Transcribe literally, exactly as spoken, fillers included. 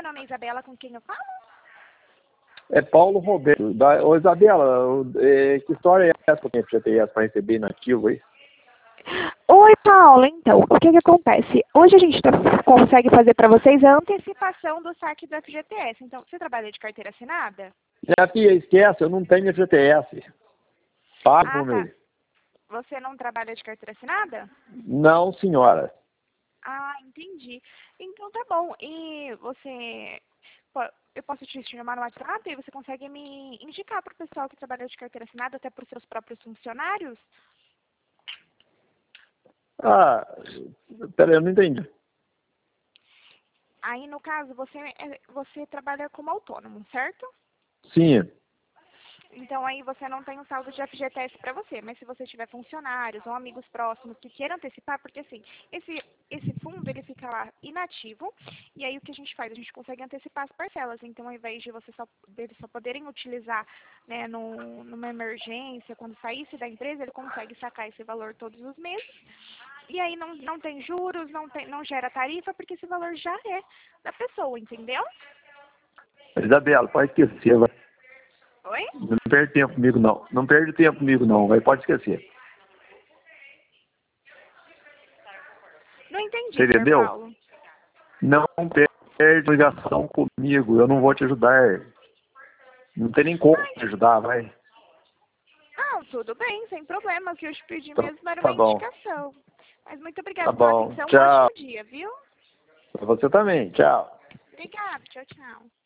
nome é Isabela, com quem eu falo? É Paulo Roberto. Da... Ô, Isabela, o- é, que história é essa que a F G T S para receber inativo aí? Oi, Paulo. Então, o que que acontece? Hoje a gente tá- consegue fazer para vocês a antecipação do saque do F G T S. Então, você trabalha de carteira assinada? Minha filha, esquece, eu não tenho F G T S. Pago Ah, por tá. mês. Você não trabalha de carteira assinada? Não, senhora. Ah, entendi. Então tá bom. E você... po- Eu posso te chamar no WhatsApp e você consegue me indicar para o pessoal que trabalha de carteira assinada, até para os seus próprios funcionários? Ah, peraí, eu não entendi. Aí, no caso, você, é- você trabalha como autônomo, certo? Sim. Então, aí você não tem um saldo de F G T S para você, mas se você tiver funcionários ou amigos próximos que queiram antecipar, porque assim, esse, esse fundo ele fica lá inativo, e aí o que a gente faz? A gente consegue antecipar as parcelas. Então, ao invés de você só, deles só poderem utilizar, né, no, numa emergência, quando saísse da empresa, ele consegue sacar esse valor todos os meses. E aí não, não tem juros, não, tem, não gera tarifa, porque esse valor já é da pessoa, entendeu? Isabela, pode esquecer, vai. Oi? Não perde tempo comigo, não. Não perde tempo comigo, não. Vai, pode esquecer. Não entendi, Você senhor entendeu? Paulo. Não perde ligação comigo. Eu não vou te ajudar. Não tem nem como te ajudar, vai. Não, tudo bem, sem problema. O que eu te pedi Tá, mesmo era tá uma bom. indicação. Mas muito Tá obrigada pela bom. atenção. Um Tchau. ótimo dia, viu? Pra você também. Tchau. Obrigada. Tchau, tchau.